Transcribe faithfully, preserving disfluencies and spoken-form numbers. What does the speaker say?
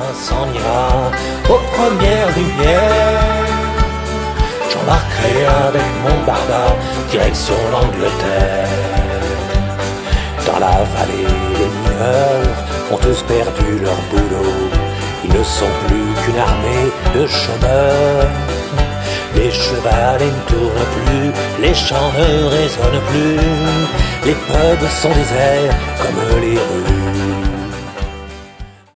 train s'en ira aux premières lumières. J'embarquerai avec mon barda, direction l'Angleterre. Dans la vallée, les mineurs ont tous perdu leur boulot. Ils ne sont plus qu'une armée de chômeurs. Les chevalets ne tournent plus, les chants ne résonnent plus. Les pubs sont déserts comme les rues